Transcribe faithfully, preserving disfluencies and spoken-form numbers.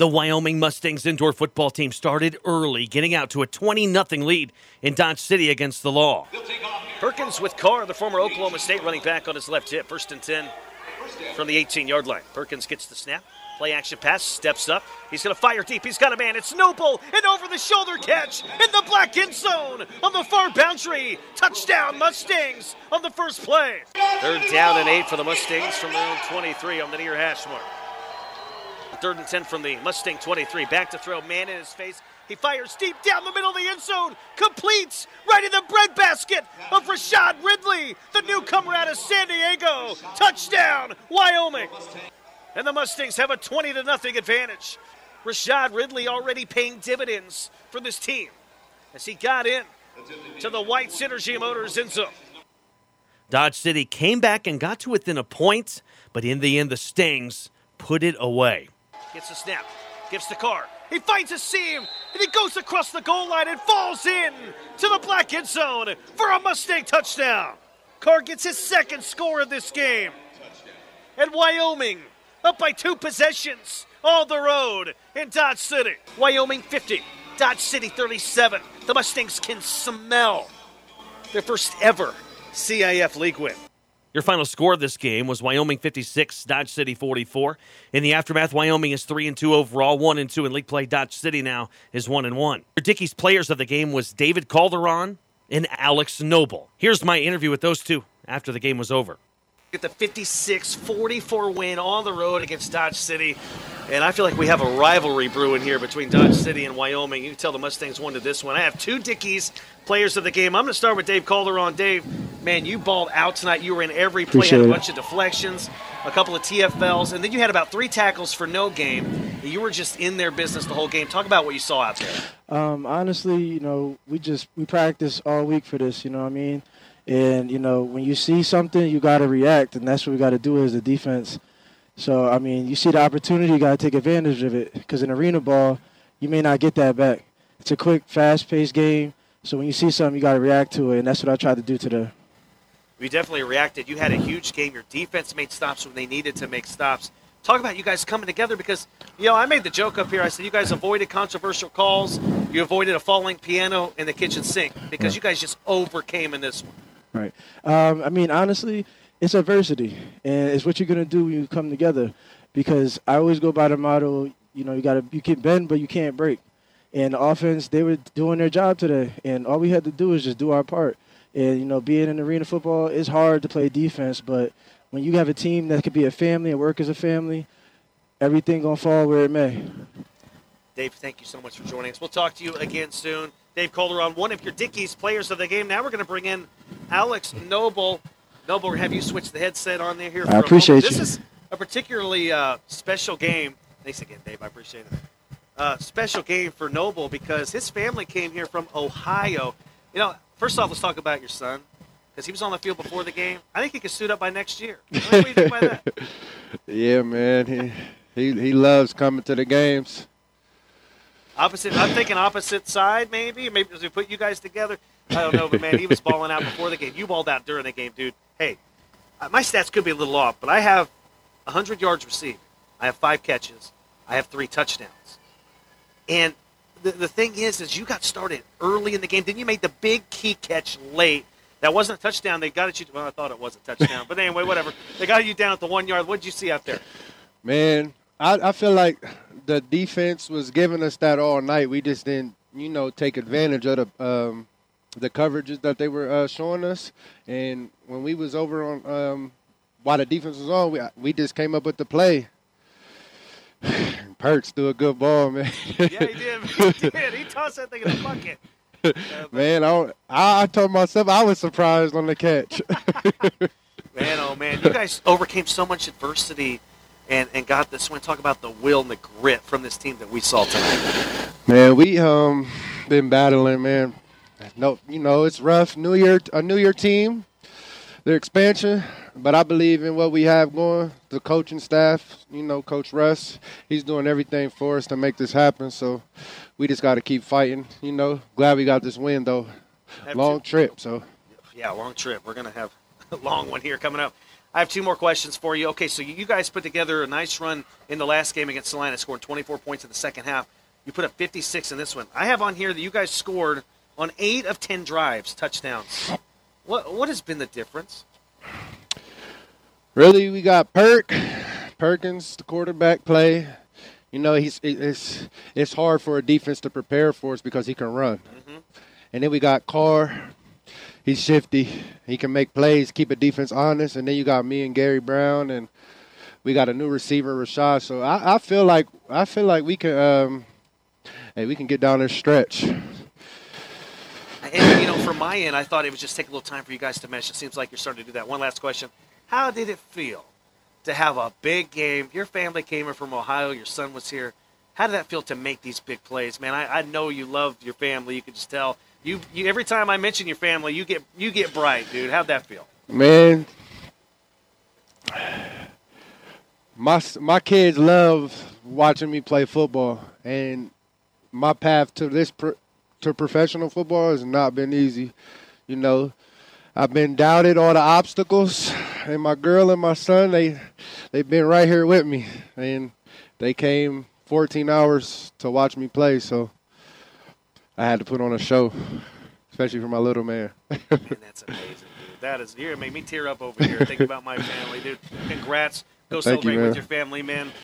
The Wyoming Mustangs indoor football team started early, getting out to a twenty nothing lead in Dodge City against the Law. Perkins with Carr, the former Oklahoma State running back, on his left hip. First and ten from the eighteen-yard line. Perkins gets the snap. Play action pass, steps up. He's going to fire deep. He's got a man. It's Noble, an over-the-shoulder catch in the black end zone on the far boundary. Touchdown, Mustangs on the first play. Third down and eight for the Mustangs from their own twenty-three on the near hash mark. Third and ten from the Mustang twenty-three. Back to throw, man in his face. He fires deep down the middle of the end zone. Completes right in the breadbasket of Rashad Ridley, the newcomer out of San Diego. Touchdown, Wyoming. And the Mustangs have a twenty to nothing advantage. Rashad Ridley already paying dividends for this team as he got in to the White Synergy Motors end zone. Dodge City came back and got to within a point, but in the end, the Stings put it away. Gets the snap, gives to Carr. He finds a seam, and he goes across the goal line and falls in to the black end zone for a Mustang touchdown. Carr gets his second score of this game. And Wyoming up by two possessions on the road in Dodge City. Wyoming fifty, Dodge City thirty-seven. The Mustangs can smell their first ever C I F League win. Your final score of this game was Wyoming fifty-six, Dodge City forty-four. In the aftermath, Wyoming is three and two overall, one and two in league play. Dodge City now is one and one. Your Dickies players of the game was David Calderon and Alex Noble. Here's my interview with those two after the game was over. Get the fifty-six forty-four win on the road against Dodge City. And I feel like we have a rivalry brewing here between Dodge City and Wyoming. You can tell the Mustangs won to this one. I have two Dickies players of the game. I'm going to start with Dave Calderon. Dave, man, you balled out tonight. You were in every play, Appreciate had a it. bunch of deflections, a couple of T F Ls, and then you had about three tackles for no game. You were just in their business the whole game. Talk about what you saw out there. Um, honestly, you know, we just we practice all week for this. You know what I mean? And you know, when you see something, you got to react, and that's what we got to do as a defense. So I mean, you see the opportunity, you got to take advantage of it. Because in arena ball, you may not get that back. It's a quick, fast-paced game. So when you see something, you got to react to it, and that's what I tried to do today. We definitely reacted. You had a huge game. Your defense made stops when they needed to make stops. Talk about you guys coming together because, you know, I made the joke up here. I said you guys avoided controversial calls. You avoided a falling piano in the kitchen sink because Right. you guys just overcame in this one. Right. Um, I mean, honestly, it's adversity, and it's what you're going to do when you come together. Because I always go by the motto, you know, you got to you can bend, but you can't break. And the offense, they were doing their job today, and all we had to do is just do our part. And, you know, being in arena football, it's hard to play defense, but when you have a team that could be a family and work as a family, everything going to fall where it may. Dave, thank you so much for joining us. We'll talk to you again soon. Dave Calderon, one of your Dickies players of the game. Now we're going to bring in Alex Noble. Noble, have you switched the headset on there here? For I appreciate a you. This is a particularly uh, special game. Thanks again, Dave. I appreciate it. Uh, special game for Noble because his family came here from Ohio. You know, first off, let's talk about your son because he was on the field before the game. I think he could suit up by next year. What do you think by that? Yeah, man. He, he he loves coming to the games. Opposite, I'm thinking opposite side, maybe. Maybe as we put you guys together. I don't know, but man, he was balling out before the game. You balled out during the game, dude. Hey, uh, my stats could be a little off, but I have one hundred yards received. I have five catches. I have three touchdowns. And the the thing is, is you got started early in the game. Then you made the big key catch late. That wasn't a touchdown. They got at you. Well, I thought it was a touchdown, but anyway, whatever. They got you down at the one yard. What did you see out there? Man, I, I feel like the defense was giving us that all night. We just didn't, you know, take advantage of the um, the coverages that they were uh, showing us. And when we was over on um, while the defense was on, we we just came up with the play. Perks threw a good ball, man. Yeah, he did. He did. He tossed that thing in the bucket. Uh, Man, I, I I told myself I was surprised on the catch. Man, oh, man. You guys overcame so much adversity and, and got this win. Talk about the will and the grit from this team that we saw tonight. Man, we um been battling, man. No, you know, it's rough. New Year, a New Year team, their expansion. But I believe in what we have going. The coaching staff, you know, Coach Russ, he's doing everything for us to make this happen. So we just got to keep fighting, you know. Glad we got this win, though. Have Long to- trip, so. Yeah, long trip. We're going to have a long one here coming up. I have two more questions for you. Okay, so you guys put together a nice run in the last game against Salina, scored twenty-four points in the second half. You put up fifty-six in this one. I have on here that you guys scored on eight of ten drives, touchdowns. What what has been the difference? Really, we got Perk, Perkins, the quarterback play. You know, he's it's it's hard for a defense to prepare for us because he can run. Mm-hmm. And then we got Carr. He's shifty. He can make plays, keep a defense honest. And then you got me and Gary Brown, and we got a new receiver, Rashad. So I, I feel like I feel like we can, um, hey, we can get down this stretch. And you know, from my end, I thought it would just take a little time for you guys to mesh. It seems like you're starting to do that. One last question: how did it feel to have a big game? Your family came in from Ohio. Your son was here. How did that feel to make these big plays, man? I, I know you love your family. You could just tell. You, you every time I mention your family, you get you get bright, dude. How'd that feel? Man, my my kids love watching me play football, and my path to this pro, to professional football has not been easy. You know, I've been doubted all the obstacles, and my girl and my son they they've been right here with me, and they came fourteen hours to watch me play. So I had to put on a show, especially for my little man. Man, that's amazing, dude. That is, you're going to make me tear up over here thinking about my family, dude. Congrats. Go Thank celebrate you, with your family, man.